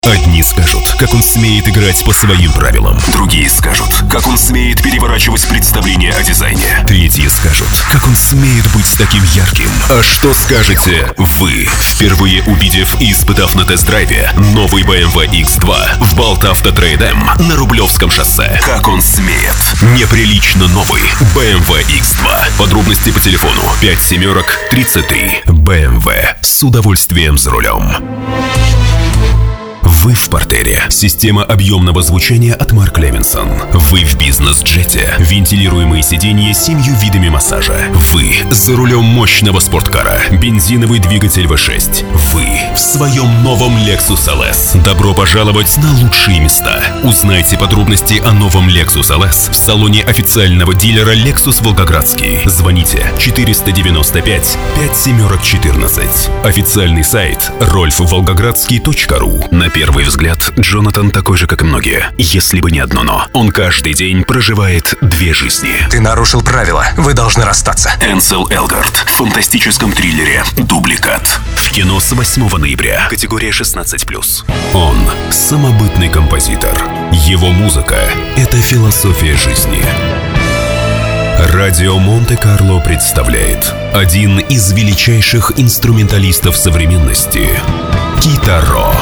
Одни скажут, как он смеет играть по своим правилам. Другие скажут, как он смеет переворачивать представления о дизайне. Третьи скажут, как он смеет быть таким ярким. А что скажете вы, впервые увидев и испытав на тест-драйве новый BMW X2 в Балтавто Трейд-М на Рублевском шоссе? Как он смеет? Неприлично новый BMW X2. Подробности по телефону 5733. BMW. С удовольствием за рулем. Вы в портере. Система объемного звучания от Марк Левинсон. Вы в бизнес-джете. Вентилируемые сиденья с 7 видами массажа. Вы за рулем мощного спорткара. Бензиновый двигатель V6. Вы в своем новом Lexus LS. Добро пожаловать на лучшие места. Узнайте подробности о новом Lexus LS в салоне официального дилера Lexus Волгоградский. Звоните 495 5714. Официальный сайт rolfvolgogradский.ru. На первый взгляд, Джонатан такой же, как и многие. Если бы не одно «но». Он каждый день проживает две жизни. Ты нарушил правила. Вы должны расстаться. Энсел Элгард в фантастическом триллере «Дубликат». В кино с 8 ноября. Категория 16+. Он самобытный композитор. Его музыка — это философия жизни. Радио Монте-Карло представляет один из величайших инструменталистов современности — Китаро.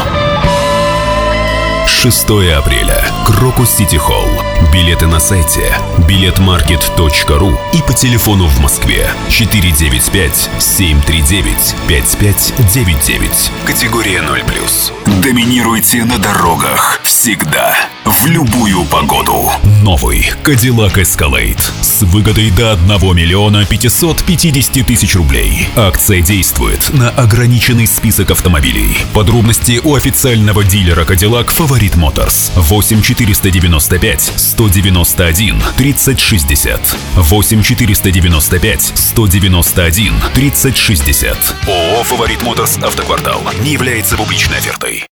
6 апреля. Крокус Сити Холл. Билеты на сайте билетмаркет.ру и по телефону в Москве 495-739-5599. Категория 0+. Доминируйте на дорогах. Всегда. В любую погоду. Новый Cadillac Escalade с выгодой до 1 миллиона 550 тысяч рублей. Акция действует на ограниченный список автомобилей. Подробности у официального дилера Cadillac Favorite Motors. 8-495 191 3060. 8-495 191 3060. ООО «Favorite Motors Автоквартал» не является публичной офертой.